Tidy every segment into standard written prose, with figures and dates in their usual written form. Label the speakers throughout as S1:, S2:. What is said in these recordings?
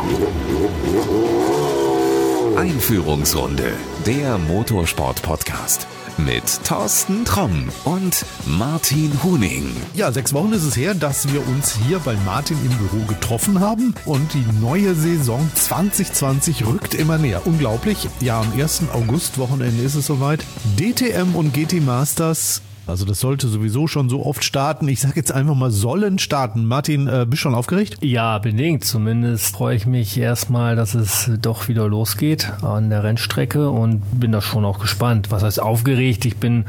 S1: Einführungsrunde, der Motorsport-Podcast mit Thorsten Tromm und Martin Huning.
S2: Ja, 6 Wochen ist es her, dass wir uns hier bei Martin im Büro getroffen haben und die neue Saison 2020 rückt immer näher. Unglaublich, ja, am 1. August-Wochenende ist es soweit. DTM und GT Masters. Also das sollte sowieso schon so oft starten. Ich sage jetzt einfach mal, sollen starten. Martin, bist du schon aufgeregt?
S3: Ja, bedingt. Zumindest freue ich mich erstmal, dass es doch wieder losgeht an der Rennstrecke und bin da schon auch gespannt. Was heißt aufgeregt? Ich bin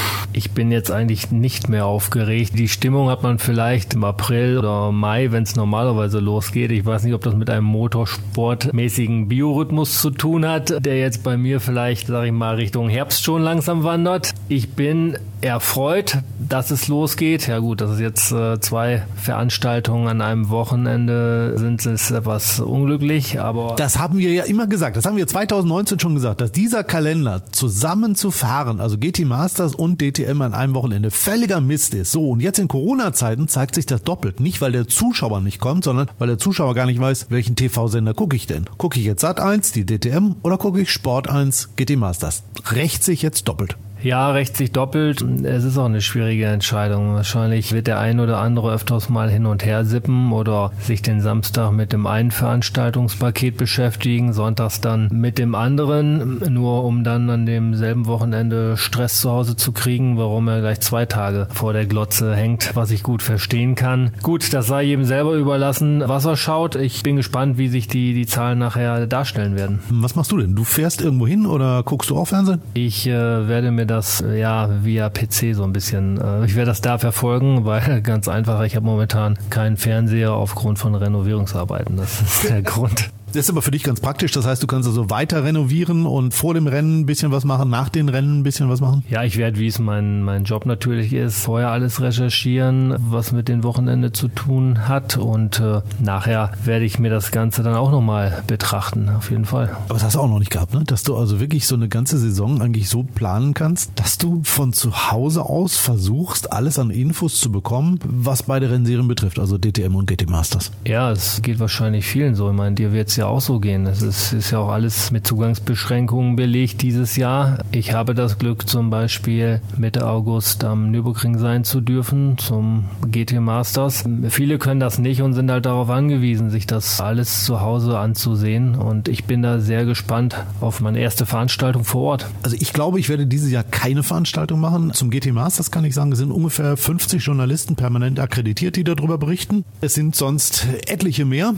S3: jetzt eigentlich nicht mehr aufgeregt. Die Stimmung hat man vielleicht im April oder Mai, wenn es normalerweise losgeht. Ich weiß nicht, ob das mit einem motorsportmäßigen Biorhythmus zu tun hat, der jetzt bei mir vielleicht, sage ich mal, Richtung Herbst schon langsam wandert. Ich bin erfreut, dass es losgeht. Ja gut, dass es jetzt 2 Veranstaltungen an einem Wochenende sind, ist etwas unglücklich, aber...
S2: Das haben wir ja immer gesagt, das haben wir 2019 schon gesagt, dass dieser Kalender zusammen zu fahren, also GT Masters und DTM an einem Wochenende, völliger Mist ist. So, und jetzt in Corona-Zeiten zeigt sich das doppelt. Nicht, weil der Zuschauer nicht kommt, sondern weil der Zuschauer gar nicht weiß, welchen TV-Sender gucke ich denn. Gucke ich jetzt Sat.1, die DTM, oder gucke ich Sport 1, GT Masters? Rächt sich jetzt doppelt.
S3: Ja, rächt sich doppelt. Es ist auch eine schwierige Entscheidung. Wahrscheinlich wird der ein oder andere öfters mal hin und her sippen oder sich den Samstag mit dem einen Veranstaltungspaket beschäftigen, sonntags dann mit dem anderen, nur um dann an demselben Wochenende Stress zu Hause zu kriegen, warum er gleich 2 Tage vor der Glotze hängt, was ich gut verstehen kann. Gut, das sei jedem selber überlassen, was er schaut. Ich bin gespannt, wie sich die Zahlen nachher darstellen werden.
S2: Was machst du denn? Du fährst irgendwo hin oder guckst du auch Fernsehen?
S3: Ich werde mir das via PC so ein bisschen, ich werde das da verfolgen, weil ganz einfach, ich habe momentan keinen Fernseher aufgrund von Renovierungsarbeiten. Das ist der Grund.
S2: Das ist aber für dich ganz praktisch, das heißt, du kannst also weiter renovieren und vor dem Rennen ein bisschen was machen, nach den Rennen ein bisschen was machen?
S3: Ja, ich werde, wie es mein Job natürlich ist, vorher alles recherchieren, was mit den Wochenende zu tun hat und nachher werde ich mir das Ganze dann auch nochmal betrachten, auf jeden Fall.
S2: Aber das hast du auch noch nicht gehabt, ne? Dass du also wirklich so eine ganze Saison eigentlich so planen kannst, dass du von zu Hause aus versuchst, alles an Infos zu bekommen, was beide Rennserien betrifft, also DTM und GT Masters.
S3: Ja, es geht wahrscheinlich vielen so. Ich meine, dir wird es ja auch so gehen. Es ist ja auch alles mit Zugangsbeschränkungen belegt dieses Jahr. Ich habe das Glück, zum Beispiel Mitte August am Nürburgring sein zu dürfen, zum GT Masters. Viele können das nicht und sind halt darauf angewiesen, sich das alles zu Hause anzusehen. Und ich bin da sehr gespannt auf meine erste Veranstaltung vor Ort.
S2: Also ich glaube, ich werde dieses Jahr keine Veranstaltung machen. Zum GT Masters kann ich sagen, es sind ungefähr 50 Journalisten permanent akkreditiert, die darüber berichten. Es sind sonst etliche mehr.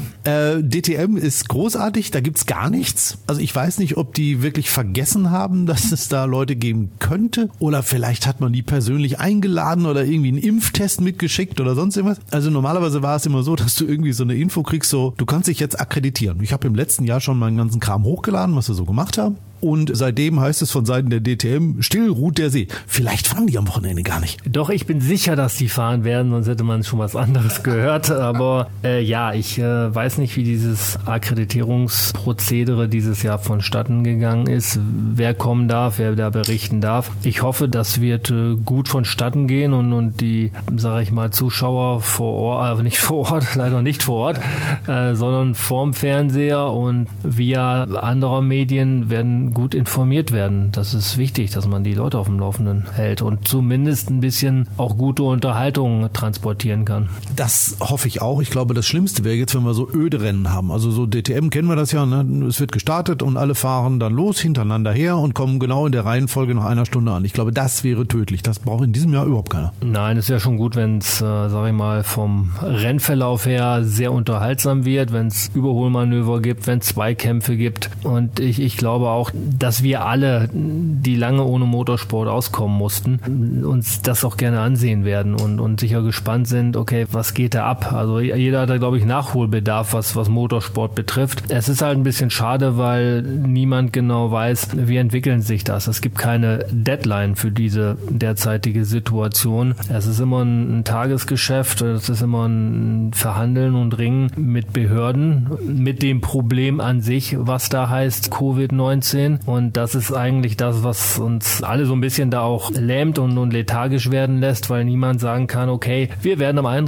S2: DTM ist großartig, da gibt's gar nichts. Also ich weiß nicht, ob die wirklich vergessen haben, dass es da Leute geben könnte oder vielleicht hat man die persönlich eingeladen oder irgendwie einen Impftest mitgeschickt oder sonst irgendwas. Also normalerweise war es immer so, dass du irgendwie so eine Info kriegst, so du kannst dich jetzt akkreditieren. Ich habe im letzten Jahr schon meinen ganzen Kram hochgeladen, was wir so gemacht haben. Und seitdem heißt es von Seiten der DTM, still ruht der See. Vielleicht fahren die am Wochenende gar nicht.
S3: Doch, ich bin sicher, dass die fahren werden, sonst hätte man schon was anderes gehört. Aber ich weiß nicht, wie dieses Akkreditierungsprozedere dieses Jahr vonstatten gegangen ist. Wer kommen darf, wer da berichten darf. Ich hoffe, das wird gut vonstatten gehen und die, sage ich mal, Zuschauer vor Ort, leider nicht vor Ort, sondern vorm Fernseher und via anderer Medien werden gut informiert werden. Das ist wichtig, dass man die Leute auf dem Laufenden hält und zumindest ein bisschen auch gute Unterhaltung transportieren kann.
S2: Das hoffe ich auch. Ich glaube, das Schlimmste wäre jetzt, wenn wir so öde Rennen haben. Also so DTM kennen wir das ja, ne? Es wird gestartet und alle fahren dann los hintereinander her und kommen genau in der Reihenfolge nach einer Stunde an. Ich glaube, das wäre tödlich. Das braucht in diesem Jahr überhaupt keiner.
S3: Nein, es wäre schon gut, wenn es, sage ich mal, vom Rennverlauf her sehr unterhaltsam wird, wenn es Überholmanöver gibt, wenn es Zweikämpfe gibt. Und ich glaube auch, dass wir alle, die lange ohne Motorsport auskommen mussten, uns das auch gerne ansehen werden und sicher gespannt sind, okay, was geht da ab? Also jeder hat da, glaube ich, Nachholbedarf, was Motorsport betrifft. Es ist halt ein bisschen schade, weil niemand genau weiß, wie entwickeln sich das. Es gibt keine Deadline für diese derzeitige Situation. Es ist immer ein Tagesgeschäft, es ist immer ein Verhandeln und Ringen mit Behörden, mit dem Problem an sich, was da heißt Covid-19 aussehen. Und das ist eigentlich das, was uns alle so ein bisschen da auch lähmt und lethargisch werden lässt, weil niemand sagen kann, okay, wir werden am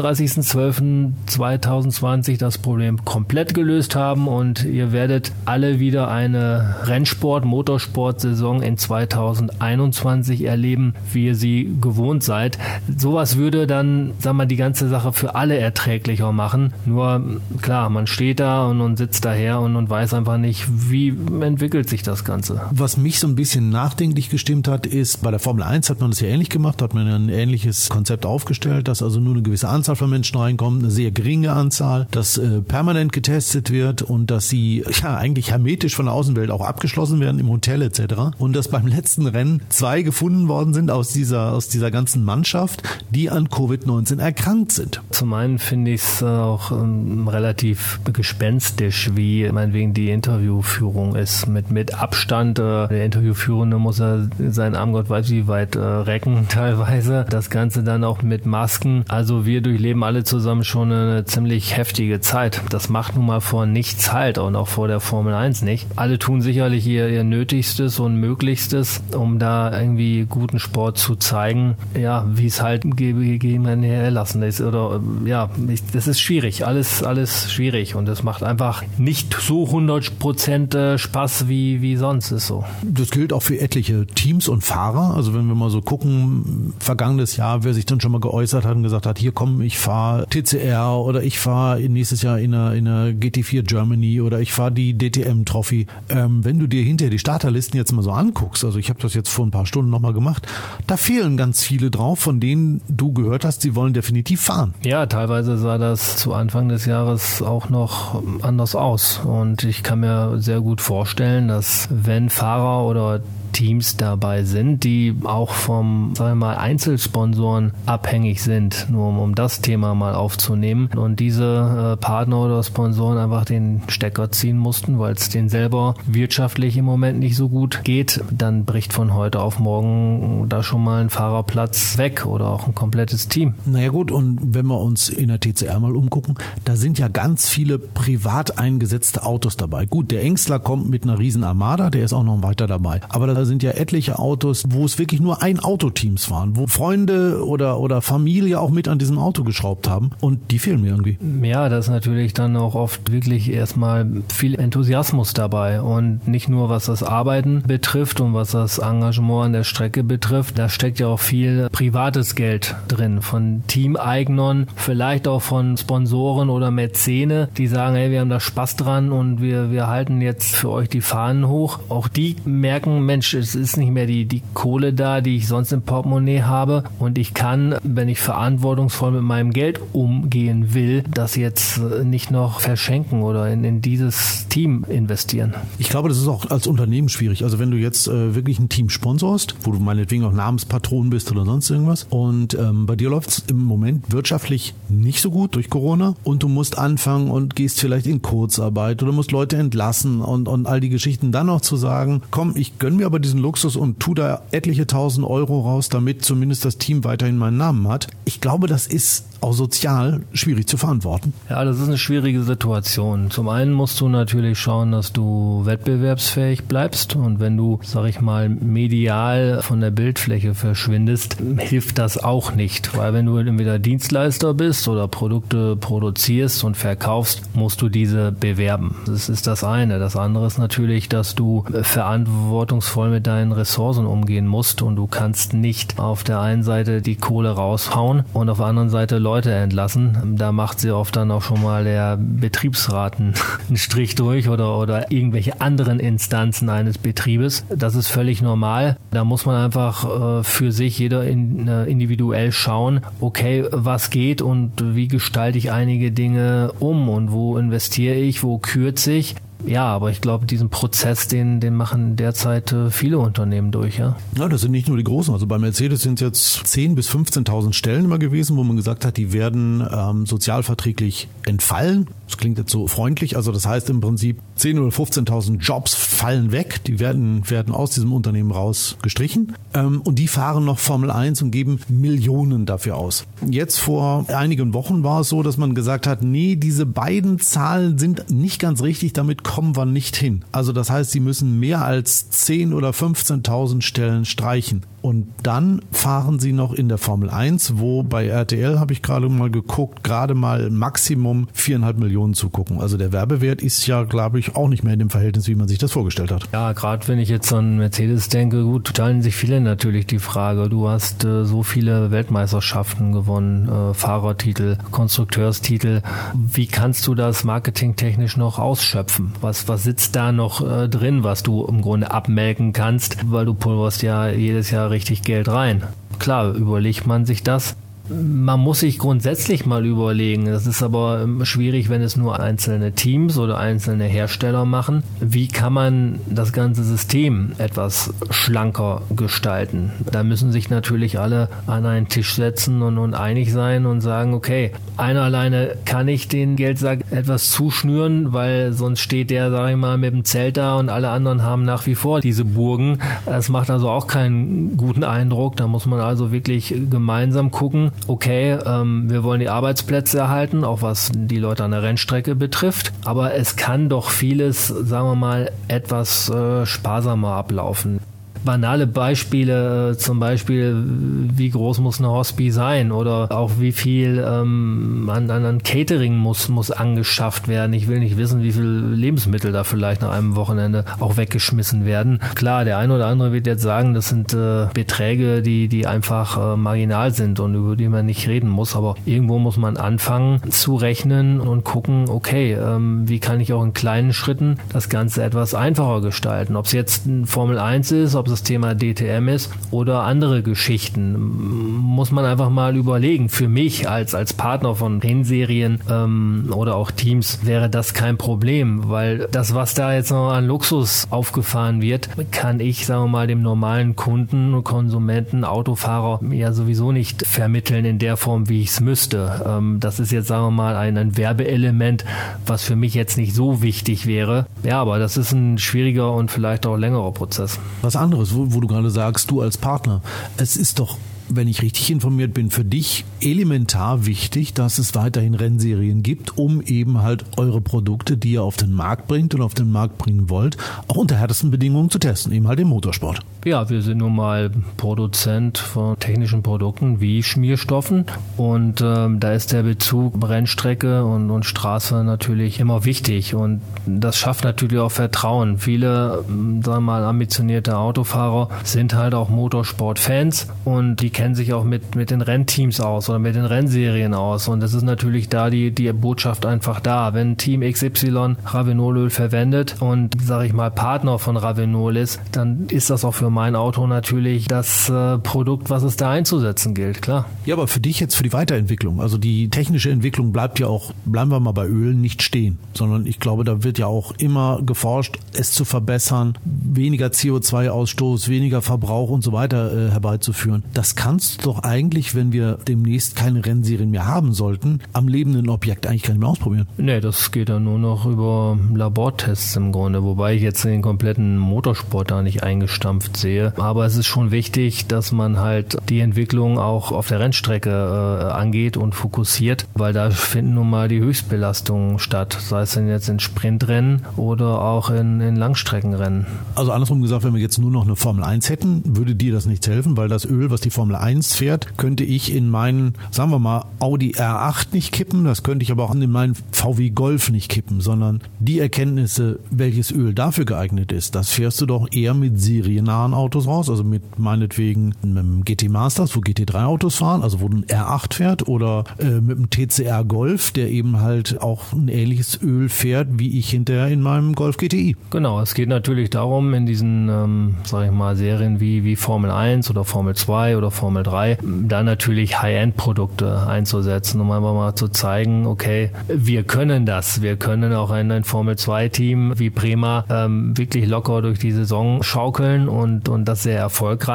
S3: 31.12.2020 das Problem komplett gelöst haben und ihr werdet alle wieder eine Motorsport-Saison in 2021 erleben, wie ihr sie gewohnt seid. Sowas würde dann, die ganze Sache für alle erträglicher machen. Nur, klar, man steht da und sitzt daher und weiß einfach nicht, wie entwickelt sich das Ganze.
S2: Was mich so ein bisschen nachdenklich gestimmt hat, ist, bei der Formel 1 hat man das ja ähnlich gemacht, hat man ja ein ähnliches Konzept aufgestellt, dass also nur eine gewisse Anzahl von Menschen reinkommt, eine sehr geringe Anzahl, dass permanent getestet wird und dass sie eigentlich hermetisch von der Außenwelt auch abgeschlossen werden im Hotel etc. Und dass beim letzten Rennen 2 gefunden worden sind aus dieser ganzen Mannschaft, die an Covid-19 erkrankt sind.
S3: Zum einen finde ich es auch relativ gespenstisch, wie meinetwegen die Interviewführung ist. Mit Abstand, der Interviewführende muss er seinen Arm Gott weiß wie weit recken teilweise. Das Ganze dann auch mit Masken. Also wir durchleben alle zusammen schon eine ziemlich heftige Zeit. Das macht nun mal vor nichts halt und auch vor der Formel 1 nicht. Alle tun sicherlich ihr Nötigstes und Möglichstes, um da irgendwie guten Sport zu zeigen, wie es halt gegeneinander erlassen ist. Oder das ist schwierig, alles schwierig und es macht einfach nicht so 100% Spaß wie sonst ist so.
S2: Das gilt auch für etliche Teams und Fahrer. Also wenn wir mal so gucken, vergangenes Jahr, wer sich dann schon mal geäußert hat und gesagt hat, hier komm, ich fahre TCR oder ich fahre nächstes Jahr in einer GT4 Germany oder ich fahre die DTM Trophy. Wenn du dir hinterher die Starterlisten jetzt mal so anguckst, also ich habe das jetzt vor ein paar Stunden nochmal gemacht, da fehlen ganz viele drauf, von denen du gehört hast, sie wollen definitiv fahren.
S3: Ja, teilweise sah das zu Anfang des Jahres auch noch anders aus und ich kann mir sehr gut vorstellen, dass wenn Fahrer oder Teams dabei sind, die auch vom, Einzelsponsoren abhängig sind, nur um das Thema mal aufzunehmen und diese Partner oder Sponsoren einfach den Stecker ziehen mussten, weil es denen selber wirtschaftlich im Moment nicht so gut geht, dann bricht von heute auf morgen da schon mal ein Fahrerplatz weg oder auch ein komplettes Team.
S2: Naja gut, und wenn wir uns in der TCR mal umgucken, da sind ja ganz viele privat eingesetzte Autos dabei. Gut, der Engstler kommt mit einer riesen Armada, der ist auch noch weiter dabei, aber da sind ja etliche Autos, wo es wirklich nur ein Autoteams fahren, wo Freunde oder Familie auch mit an diesem Auto geschraubt haben und die fehlen mir irgendwie.
S3: Ja, da ist natürlich dann auch oft wirklich erstmal viel Enthusiasmus dabei und nicht nur was das Arbeiten betrifft und was das Engagement an der Strecke betrifft, da steckt ja auch viel privates Geld drin von Teameignern, vielleicht auch von Sponsoren oder Mäzene, die sagen, hey, wir haben da Spaß dran und wir halten jetzt für euch die Fahnen hoch. Auch die merken, Mensch, es ist nicht mehr die Kohle da, die ich sonst im Portemonnaie habe und ich kann, wenn ich verantwortungsvoll mit meinem Geld umgehen will, das jetzt nicht noch verschenken oder in dieses Team investieren.
S2: Ich glaube, das ist auch als Unternehmen schwierig. Also wenn du jetzt wirklich ein Team sponsorst, wo du meinetwegen auch Namenspatron bist oder sonst irgendwas und bei dir läuft es im Moment wirtschaftlich nicht so gut durch Corona und du musst anfangen und gehst vielleicht in Kurzarbeit oder musst Leute entlassen und all die Geschichten, dann noch zu sagen, komm, ich gönn mir aber diesen Luxus und tu da etliche 1.000 Euro raus, damit zumindest das Team weiterhin meinen Namen hat. Ich glaube, das ist auch sozial schwierig zu verantworten.
S3: Ja, das ist eine schwierige Situation. Zum einen musst du natürlich schauen, dass du wettbewerbsfähig bleibst und wenn du, medial von der Bildfläche verschwindest, hilft das auch nicht, weil wenn du entweder Dienstleister bist oder Produkte produzierst und verkaufst, musst du diese bewerben. Das ist das eine. Das andere ist natürlich, dass du verantwortungsvoll mit deinen Ressourcen umgehen musst und du kannst nicht auf der einen Seite die Kohle raushauen und auf der anderen Seite Leute entlassen. Da macht sie oft dann auch schon mal der Betriebsrat einen Strich durch oder irgendwelche anderen Instanzen eines Betriebes. Das ist völlig normal. Da muss man einfach für sich jeder individuell schauen, okay, was geht und wie gestalte ich einige Dinge um und wo investiere ich, wo kürze ich. Ja, aber ich glaube, diesen Prozess, den machen derzeit viele Unternehmen durch, ja.
S2: Ja, das sind nicht nur die großen. Also bei Mercedes sind es jetzt 10.000 bis 15.000 Stellen immer gewesen, wo man gesagt hat, die werden sozialverträglich entfallen. Das klingt jetzt so freundlich, also das heißt im Prinzip 10.000 oder 15.000 Jobs fallen weg, die werden aus diesem Unternehmen raus gestrichen und die fahren noch Formel 1 und geben Millionen dafür aus. Jetzt vor einigen Wochen war es so, dass man gesagt hat, nee, diese beiden Zahlen sind nicht ganz richtig, damit kommen wir nicht hin. Also das heißt, sie müssen mehr als 10.000 oder 15.000 Stellen streichen. Und dann fahren sie noch in der Formel 1, wo bei RTL, habe ich gerade mal geguckt, gerade mal Maximum 4,5 Millionen zugucken. Also der Werbewert ist ja, glaube ich, auch nicht mehr in dem Verhältnis, wie man sich das vorgestellt hat.
S3: Ja, gerade wenn ich jetzt an Mercedes denke, gut, teilen sich viele natürlich die Frage. Du hast so viele Weltmeisterschaften gewonnen, Fahrertitel, Konstrukteurstitel. Wie kannst du das marketingtechnisch noch ausschöpfen? Was sitzt da noch drin, was du im Grunde abmelken kannst? Weil du pulverst ja jedes Jahr richtig Geld rein. Klar, überlegt man sich das. Man muss sich grundsätzlich mal überlegen, das ist aber schwierig, wenn es nur einzelne Teams oder einzelne Hersteller machen. Wie kann man das ganze System etwas schlanker gestalten? Da müssen sich natürlich alle an einen Tisch setzen und einig sein und sagen, okay, einer alleine kann ich den Geldsack etwas zuschnüren, weil sonst steht der, sag ich mal, mit dem Zelt da und alle anderen haben nach wie vor diese Burgen. Das macht also auch keinen guten Eindruck. Da muss man also wirklich gemeinsam gucken, okay, wir wollen die Arbeitsplätze erhalten, auch was die Leute an der Rennstrecke betrifft, aber es kann doch vieles, sagen wir mal, etwas sparsamer ablaufen. Banale Beispiele, zum Beispiel, wie groß muss eine Hospi sein oder auch wie viel an Catering muss angeschafft werden. Ich will nicht wissen, wie viel Lebensmittel da vielleicht nach einem Wochenende auch weggeschmissen werden. Klar, der eine oder andere wird jetzt sagen, das sind Beträge, die einfach marginal sind und über die man nicht reden muss, aber irgendwo muss man anfangen zu rechnen und gucken, okay, wie kann ich auch in kleinen Schritten das Ganze etwas einfacher gestalten. Ob es jetzt ein Formel 1 ist, ob das Thema DTM ist oder andere Geschichten, muss man einfach mal überlegen. Für mich als Partner von Rennserien oder auch Teams wäre das kein Problem, weil das, was da jetzt noch an Luxus aufgefahren wird, kann ich, sagen wir mal, dem normalen Kunden, Konsumenten, Autofahrer ja sowieso nicht vermitteln in der Form, wie ich es müsste. Das ist jetzt, sagen wir mal, ein Werbeelement, was für mich jetzt nicht so wichtig wäre. Ja, aber das ist ein schwieriger und vielleicht auch längerer Prozess.
S2: Was anderes, wo du gerade sagst, du als Partner, es ist doch, wenn ich richtig informiert bin, für dich elementar wichtig, dass es weiterhin Rennserien gibt, um eben halt eure Produkte, die ihr auf den Markt bringt und auf den Markt bringen wollt, auch unter härtesten Bedingungen zu testen, eben halt im Motorsport.
S3: Ja, wir sind nun mal Produzent von technischen Produkten wie Schmierstoffen und da ist der Bezug Rennstrecke und Straße natürlich immer wichtig und das schafft natürlich auch Vertrauen. Viele, sagen wir mal, ambitionierte Autofahrer sind halt auch Motorsport-Fans und die kennen sich auch mit den Rennteams aus oder mit den Rennserien aus und das ist natürlich da die Botschaft einfach da. Wenn Team XY Ravenolöl verwendet und, sage ich mal, Partner von Ravenol ist, dann ist das auch für mein Auto natürlich das Produkt, was es da einzusetzen gilt, klar.
S2: Ja, aber für dich jetzt für die Weiterentwicklung, also die technische Entwicklung bleibt ja auch, bleiben wir mal bei Ölen, nicht stehen, sondern ich glaube, da wird ja auch immer geforscht, es zu verbessern, weniger CO2-Ausstoß, weniger Verbrauch und so weiter herbeizuführen. Das kannst du doch eigentlich, wenn wir demnächst keine Rennserien mehr haben sollten, am lebenden Objekt eigentlich gar nicht mehr ausprobieren.
S3: Nee, das geht dann nur noch über Labortests im Grunde, wobei ich jetzt den kompletten Motorsport da nicht eingestampft sehe. Aber es ist schon wichtig, dass man halt die Entwicklung auch auf der Rennstrecke angeht und fokussiert, weil da finden nun mal die Höchstbelastungen statt, sei es denn jetzt in Sprintrennen oder auch in Langstreckenrennen.
S2: Also andersrum gesagt, wenn wir jetzt nur noch eine Formel 1 hätten, würde dir das nichts helfen, weil das Öl, was die Formel 1 fährt, könnte ich in meinen, sagen wir mal, Audi R8 nicht kippen, das könnte ich aber auch in meinen VW Golf nicht kippen, sondern die Erkenntnisse, welches Öl dafür geeignet ist, das fährst du doch eher mit seriennahen Autos raus, also mit meinetwegen einem GT Masters, wo GT3 Autos fahren, also wo ein R8 fährt oder mit einem TCR Golf, der eben halt auch ein ähnliches Öl fährt, wie ich hinterher in meinem Golf GTI.
S3: Genau, es geht natürlich darum, in diesen, sag ich mal, Serien wie Formel 1 oder Formel 2 oder Formel 3, da natürlich High-End-Produkte einzusetzen, um einfach mal zu zeigen, okay, wir können das. Wir können auch ein Formel 2-Team wie Prema wirklich locker durch die Saison schaukeln und das sehr erfolgreich.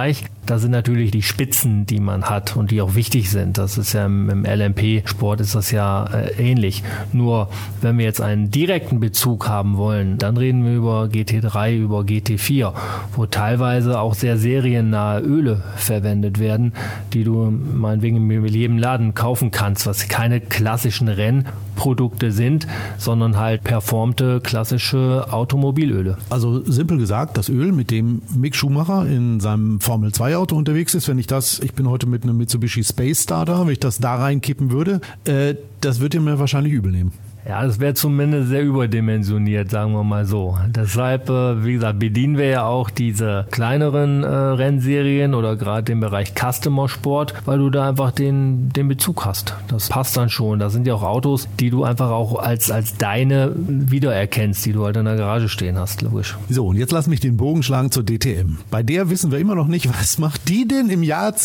S3: Das sind natürlich die Spitzen, die man hat und die auch wichtig sind. Das ist ja im LMP-Sport ist das ja ähnlich. Nur wenn wir jetzt einen direkten Bezug haben wollen, dann reden wir über GT3, über GT4, wo teilweise auch sehr seriennahe Öle verwendet werden, die du meinetwegen in jedem Laden kaufen kannst, was keine klassischen Rennprodukte sind, sondern halt performte klassische Automobilöle.
S2: Also simpel gesagt, das Öl, mit dem Mick Schumacher in seinem Formel-2-Auto unterwegs ist, ich bin heute mit einem Mitsubishi Space Star da, wenn ich das da reinkippen würde, das wird ihr mir wahrscheinlich übel nehmen.
S3: Ja, das wäre zumindest sehr überdimensioniert, sagen wir mal so. Deshalb, wie gesagt, bedienen wir ja auch diese kleineren Rennserien oder gerade den Bereich Customer Sport, weil du da einfach den Bezug hast. Das passt dann schon. Da sind ja auch Autos, die du einfach auch als deine wiedererkennst, die du halt in der Garage stehen hast, logisch.
S2: So, und jetzt lass mich den Bogen schlagen zur DTM. Bei der wissen wir immer noch nicht, was macht die denn im Jahr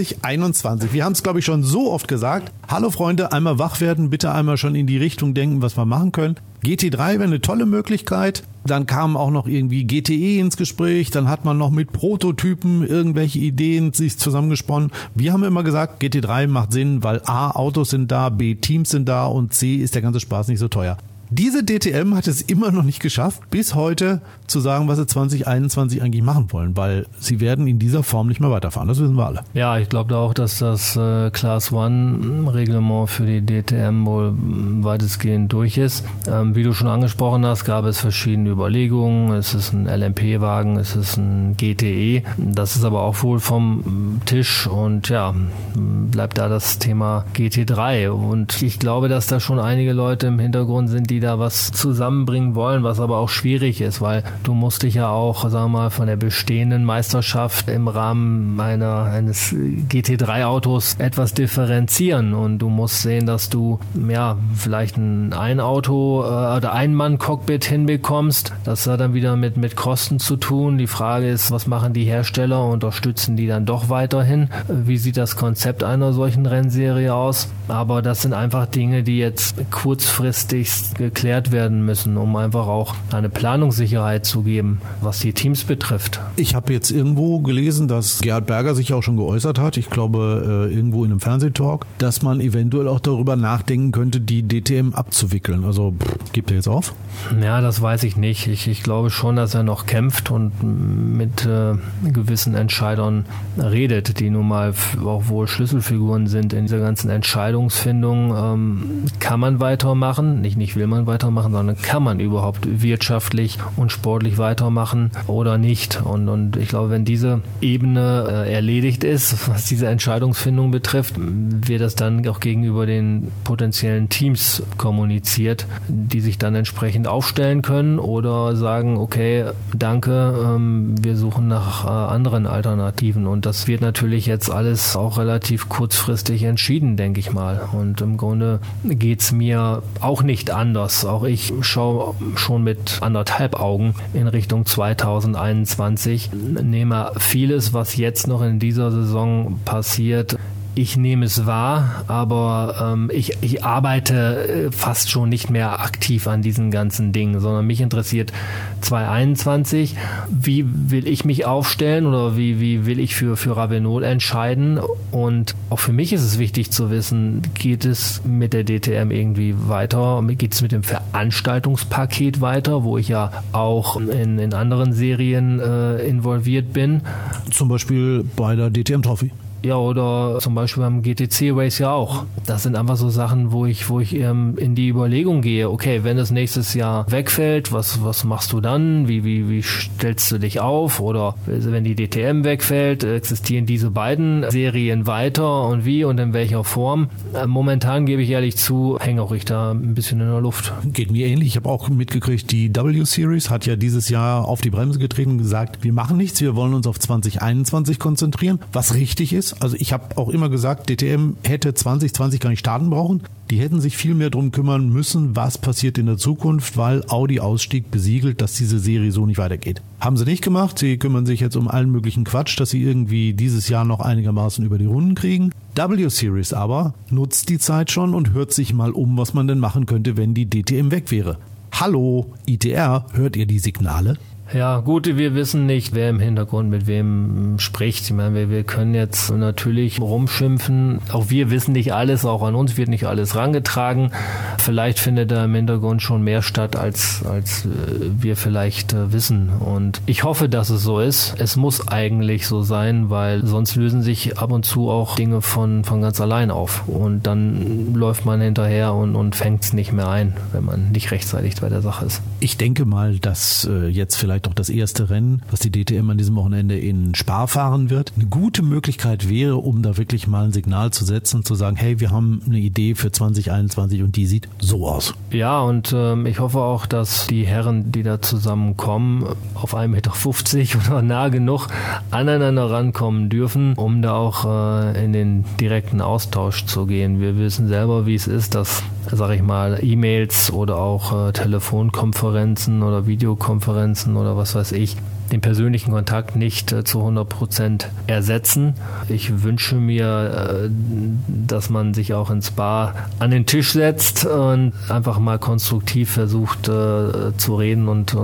S2: 2021? Wir haben es, glaube ich, schon so oft gesagt. Hallo Freunde, einmal wach werden, bitte einmal schon in die Richtung denken, was wir machen können. GT3 wäre eine tolle Möglichkeit. Dann kam auch noch irgendwie GTE ins Gespräch. Dann hat man noch mit Prototypen irgendwelche Ideen sich zusammengesponnen. Wir haben immer gesagt, GT3 macht Sinn, weil A, Autos sind da, B, Teams sind da und C, ist der ganze Spaß nicht so teuer. Diese DTM hat es immer noch nicht geschafft, bis heute zu sagen, was sie 2021 eigentlich machen wollen, weil sie werden in dieser Form nicht mehr weiterfahren. Das wissen wir alle.
S3: Ja, ich glaube auch, dass das Class One Reglement für die DTM wohl weitestgehend durch ist. Wie du schon angesprochen hast, gab es verschiedene Überlegungen. Es ist ein LMP-Wagen, es ist ein GTE. Das ist aber auch wohl vom Tisch und ja, bleibt da das Thema GT3. Und ich glaube, dass da schon einige Leute im Hintergrund sind, die da was zusammenbringen wollen, was aber auch schwierig ist, weil du musst dich ja auch, sagen wir mal, von der bestehenden Meisterschaft im Rahmen eines GT3-Autos etwas differenzieren und du musst sehen, dass du ja vielleicht ein Auto oder Ein-Mann-Cockpit hinbekommst. Das hat dann wieder mit Kosten zu tun. Die Frage ist, was machen die Hersteller? Unterstützen die dann doch weiterhin? Wie sieht das Konzept einer solchen Rennserie aus? Aber das sind einfach Dinge, die jetzt kurzfristig geklärt werden müssen, um einfach auch eine Planungssicherheit zu geben, was die Teams betrifft.
S2: Ich habe jetzt irgendwo gelesen, dass Gerhard Berger sich auch schon geäußert hat, ich glaube irgendwo in einem Fernsehtalk, dass man eventuell auch darüber nachdenken könnte, die DTM abzuwickeln. Also gibt er jetzt auf?
S3: Ja, das weiß ich nicht. Ich glaube schon, dass er noch kämpft und mit gewissen Entscheidern redet, die nun mal auch wohl Schlüsselfiguren sind in dieser ganzen Entscheidungsfindung. Kann man weitermachen? Nicht will man weitermachen, sondern kann man überhaupt wirtschaftlich und sportlich weitermachen oder nicht? Und ich glaube, wenn diese Ebene erledigt ist, was diese Entscheidungsfindung betrifft, wird das dann auch gegenüber den potenziellen Teams kommuniziert, die sich dann entsprechend aufstellen können oder sagen, okay, danke, wir suchen nach anderen Alternativen. Und das wird natürlich jetzt alles auch relativ kurzfristig entschieden, denke ich mal. Und im Grunde geht es mir auch nicht anders. Auch ich schaue schon mit 1,5 Augen in Richtung 2021, nehme vieles, was jetzt noch in dieser Saison passiert, ich nehme es wahr, aber ich arbeite fast schon nicht mehr aktiv an diesen ganzen Dingen, sondern mich interessiert 2021, wie will ich mich aufstellen oder wie will ich für Ravenol entscheiden, und auch für mich ist es wichtig zu wissen, geht es mit der DTM irgendwie weiter, geht es mit dem Veranstaltungspaket weiter, wo ich ja auch in anderen Serien involviert bin.
S2: Zum Beispiel bei der DTM Trophy.
S3: Ja, oder zum Beispiel beim GTC Race ja auch. Das sind einfach so Sachen, wo ich in die Überlegung gehe, okay, wenn es nächstes Jahr wegfällt, was machst du dann? Wie stellst du dich auf? Oder wenn die DTM wegfällt, existieren diese beiden Serien weiter und wie und in welcher Form? Momentan, gebe ich ehrlich zu, hänge auch ich da ein bisschen in der Luft.
S2: Geht mir ähnlich. Ich habe auch mitgekriegt, die W-Series hat ja dieses Jahr auf die Bremse getreten und gesagt, wir machen nichts, wir wollen uns auf 2021 konzentrieren, was richtig ist. Also ich habe auch immer gesagt, DTM hätte 2020 gar nicht starten brauchen. Die hätten sich viel mehr drum kümmern müssen, was passiert in der Zukunft, weil Audi-Ausstieg besiegelt, dass diese Serie so nicht weitergeht. Haben sie nicht gemacht. Sie kümmern sich jetzt um allen möglichen Quatsch, dass sie irgendwie dieses Jahr noch einigermaßen über die Runden kriegen. W-Series aber nutzt die Zeit schon und hört sich mal um, was man denn machen könnte, wenn die DTM weg wäre. Hallo, ITR, hört ihr die Signale?
S3: Ja, gut, wir wissen nicht, wer im Hintergrund mit wem spricht. Ich meine, wir können jetzt natürlich rumschimpfen. Auch wir wissen nicht alles, auch an uns wird nicht alles rangetragen. Vielleicht findet da im Hintergrund schon mehr statt, als wir vielleicht wissen. Und ich hoffe, dass es so ist. Es muss eigentlich so sein, weil sonst lösen sich ab und zu auch Dinge von ganz allein auf. Und dann läuft man hinterher und fängt es nicht mehr ein, wenn man nicht rechtzeitig bei der Sache ist.
S2: Ich denke mal, dass jetzt vielleicht auch das erste Rennen, was die DTM an diesem Wochenende in Spa fahren wird, eine gute Möglichkeit wäre, um da wirklich mal ein Signal zu setzen, zu sagen, hey, wir haben eine Idee für 2021 und die sieht so aus.
S3: Ja, und ich hoffe auch, dass die Herren, die da zusammenkommen, auf 1,50 Meter oder nah genug aneinander rankommen dürfen, um da auch in den direkten Austausch zu gehen. Wir wissen selber, wie es ist, dass, sage ich mal, E-Mails oder auch Telefonkonferenzen oder Videokonferenzen oder was weiß ich, den persönlichen Kontakt nicht zu 100% ersetzen. Ich wünsche mir, dass man sich auch ins Spa an den Tisch setzt und einfach mal konstruktiv versucht zu reden und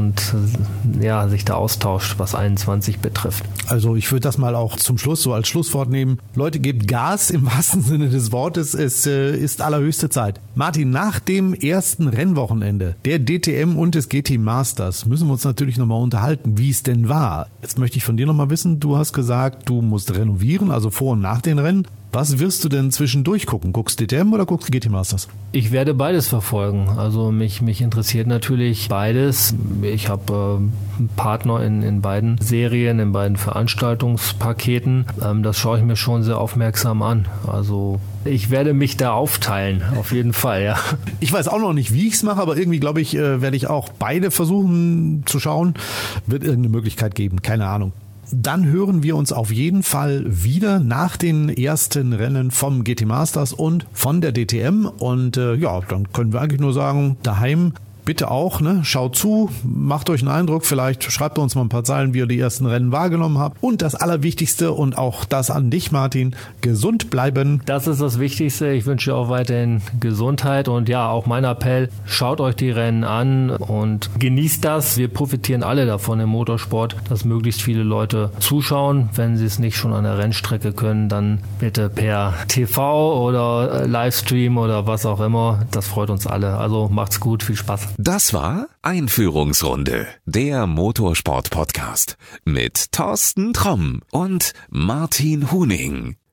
S3: ja, sich da austauscht, was 21 betrifft.
S2: Also ich würde das mal auch zum Schluss so als Schlusswort nehmen. Leute, gebt Gas im wahrsten Sinne des Wortes. Es ist allerhöchste Zeit. Martin, nach dem ersten Rennwochenende der DTM und des GT Masters müssen wir uns natürlich nochmal unterhalten, wie es denn war. Jetzt möchte ich von dir nochmal wissen, du hast gesagt, du musst renovieren, also vor und nach den Rennen. Was wirst du denn zwischendurch gucken? Guckst du DTM oder guckst du GT Masters?
S3: Ich werde beides verfolgen. Also mich interessiert natürlich beides. Ich habe Partner in beiden Serien, in beiden Veranstaltungspaketen. Das schaue ich mir schon sehr aufmerksam an. Also ich werde mich da aufteilen, auf jeden Fall, ja.
S2: Ich weiß auch noch nicht, wie ich es mache, aber irgendwie, glaube ich, werde ich auch beide versuchen zu schauen. Wird irgendeine Möglichkeit geben, keine Ahnung. Dann hören wir uns auf jeden Fall wieder nach den ersten Rennen vom GT Masters und von der DTM. Und ja, dann können wir eigentlich nur sagen, daheim bitte auch, ne? Schaut zu, macht euch einen Eindruck, vielleicht schreibt uns mal ein paar Zeilen, wie ihr die ersten Rennen wahrgenommen habt. Und das Allerwichtigste und auch das an dich, Martin, gesund bleiben.
S3: Das ist das Wichtigste. Ich wünsche auch weiterhin Gesundheit und ja, auch mein Appell, schaut euch die Rennen an und genießt das. Wir profitieren alle davon im Motorsport, dass möglichst viele Leute zuschauen. Wenn sie es nicht schon an der Rennstrecke können, dann bitte per TV oder Livestream oder was auch immer. Das freut uns alle. Also macht's gut, viel Spaß.
S1: Das war Einführungsrunde, der Motorsport-Podcast mit Thorsten Tromm und Martin Huning.